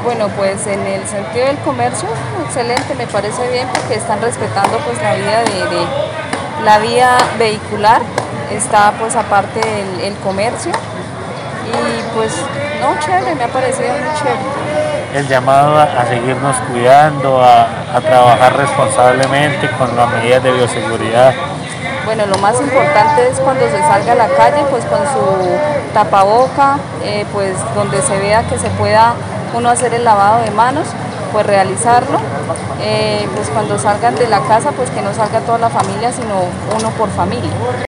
Bueno, pues en el sentido del comercio, excelente, me parece bien porque están respetando pues la vía la vía vehicular, está pues aparte el comercio y pues no, chévere, me ha parecido muy chévere. El llamado a seguirnos cuidando, a trabajar responsablemente con las medidas de bioseguridad. Bueno, lo más importante es cuando se salga a la calle, pues con su tapaboca, pues donde se vea que se pueda uno hacer el lavado de manos, pues realizarlo. Pues cuando salgan de la casa, pues que no salga toda la familia, sino uno por familia.